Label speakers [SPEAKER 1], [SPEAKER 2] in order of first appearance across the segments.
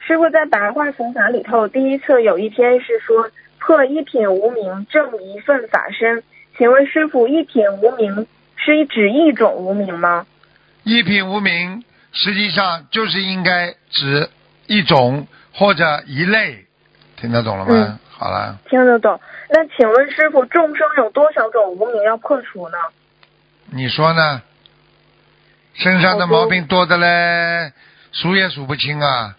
[SPEAKER 1] 师傅在白话佛法里头第一册有一篇是说破一品无明正一份法身，请问师傅一品无明是指一种无明吗？
[SPEAKER 2] 一品无明实际上就是应该指一种或者一类，听得懂了吗？好了，
[SPEAKER 1] 听得懂。那请问师傅，众生有多少种无明要破除呢？
[SPEAKER 2] 你说呢？身上的毛病多的嘞，数也数不清啊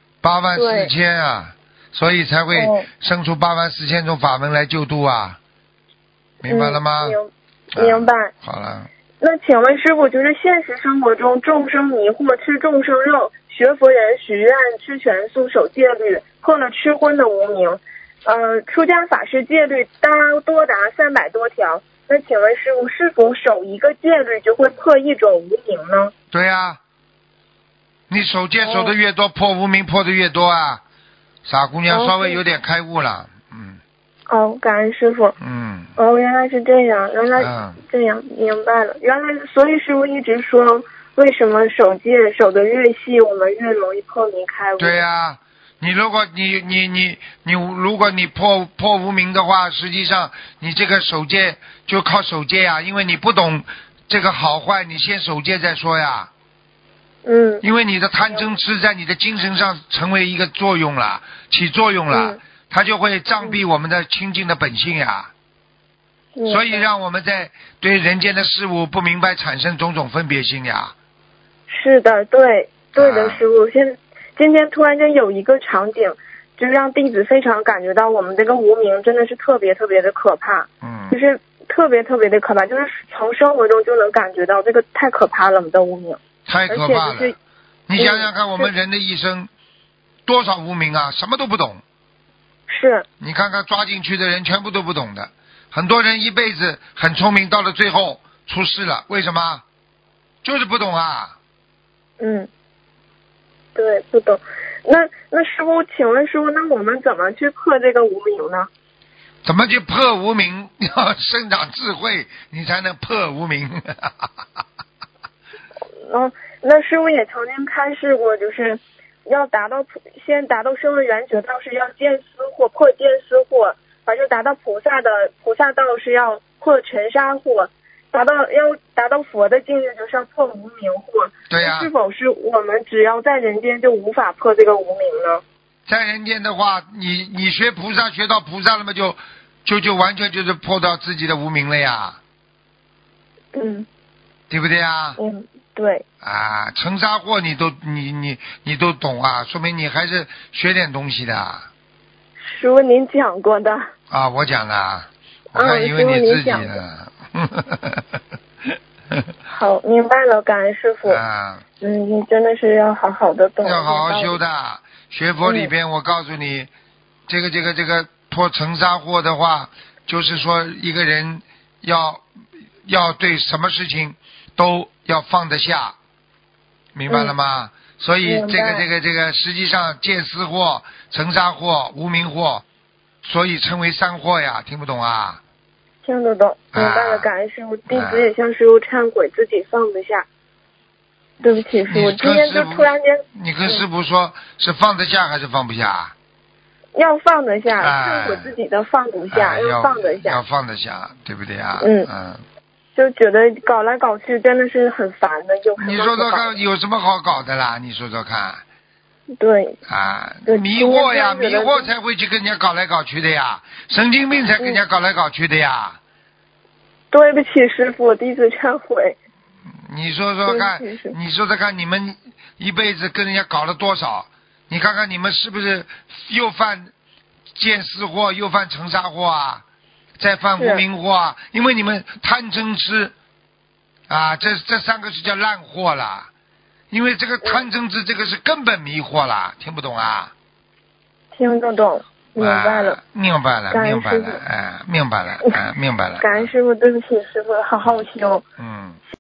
[SPEAKER 2] ，84000啊，所以才会生出84000种法门来救度啊，明白了吗？
[SPEAKER 1] 明白。
[SPEAKER 2] 好了。
[SPEAKER 1] 那请问师傅，就是现实生活中众生迷惑吃众生肉，学佛人许愿吃全素守戒律，破了吃荤的无明。出家法师戒律多达300多条。那请问师傅，是否守一个戒律就会破一种无明呢？
[SPEAKER 2] 对呀，你守戒守的越多，破无明破的越多啊。傻姑娘稍微有点开悟了，
[SPEAKER 1] 感恩师傅。原来是这样，原来这样，明白了。原来所以师傅一直说，为什么守戒守得越细，我们越容易破迷开悟？
[SPEAKER 2] 对呀，你如果如果你破无明的话，实际上你这个守戒就靠守戒呀，因为你不懂这个好坏，你先守戒再说呀。因为你的贪嗔痴在你的精神上成为一个作用了，起作用了，它就会障蔽我们的清净的本性呀。所以让我们在对人间的事物不明白，产生种种分别心呀。
[SPEAKER 1] 是的，对的，师傅。今天突然间有一个场景，就让弟子非常感觉到我们这个无明真的是特别特别的可怕。就是特别特别的可怕，就是从生活中就能感觉到这个太可怕了，我们的无明。
[SPEAKER 2] 太可怕了！你想想看，我们人的一生多少无明啊，什么都不懂。
[SPEAKER 1] 是。
[SPEAKER 2] 你看看抓进去的人，全部都不懂的。很多人一辈子很聪明，到了最后出事了，为什么？就是不懂啊。
[SPEAKER 1] 对，不懂。那师傅，请问师傅，那我们怎么去破这个无明呢？
[SPEAKER 2] 怎么去破无明？要生长智慧，你才能破无明。
[SPEAKER 1] 那师傅也曾经开示过，就是要先达到声闻缘觉道是要见思惑，破见思惑，反正达到菩萨道是要破尘沙惑，要达到佛的境界就是要破无明惑。
[SPEAKER 2] 对呀。
[SPEAKER 1] 是否是我们只要在人间就无法破这个无明呢？
[SPEAKER 2] 在人间的话，你学菩萨学到菩萨了嘛，就完全就是破到自己的无明了呀。对不对呀？
[SPEAKER 1] 对。
[SPEAKER 2] 尘沙惑你都懂啊，说明你还是学点东西的。
[SPEAKER 1] 师傅您讲过的。
[SPEAKER 2] 我讲的。我还以为你自己呢。
[SPEAKER 1] 好，明白了，感恩师傅。你真的是要好好的懂。
[SPEAKER 2] 要好好修的。学佛里边，我告诉你，这个破尘沙惑的话，就是说一个人要对什么事情都要放得下，明白了吗？所以这个实际上见思惑、尘沙惑、无明惑，所以称为三惑呀，听不懂啊？
[SPEAKER 1] 听得懂，明白了，感恩师傅。弟子也向师傅忏悔，自己放不下。对不起，师傅，今天就突然间。
[SPEAKER 2] 你跟师傅说是放得下还是放不下？
[SPEAKER 1] 要放得下，忏悔自己的放不下，要放得下。
[SPEAKER 2] 要放得下，对不对啊？
[SPEAKER 1] 就觉得搞来搞去真的是很烦的，
[SPEAKER 2] 你说说看，有什么好搞的啦？你说说看。
[SPEAKER 1] 对。
[SPEAKER 2] 迷惑呀，迷惑才会去跟人家搞来搞去的呀，神经病才跟人家搞来搞去的呀。
[SPEAKER 1] 对不起，师傅，弟子忏悔。
[SPEAKER 2] 你说说看，你们一辈子跟人家搞了多少？你看看你们是不是又犯见思惑，又犯尘沙惑啊？再犯无明惑啊？因为你们贪嗔痴这三个是叫烂货了。因为这个贪嗔痴这个是根本迷惑了，听不懂啊？
[SPEAKER 1] 听得懂，明白了。
[SPEAKER 2] 明白了。明白了。
[SPEAKER 1] 感恩师傅，对不起师傅，好好修。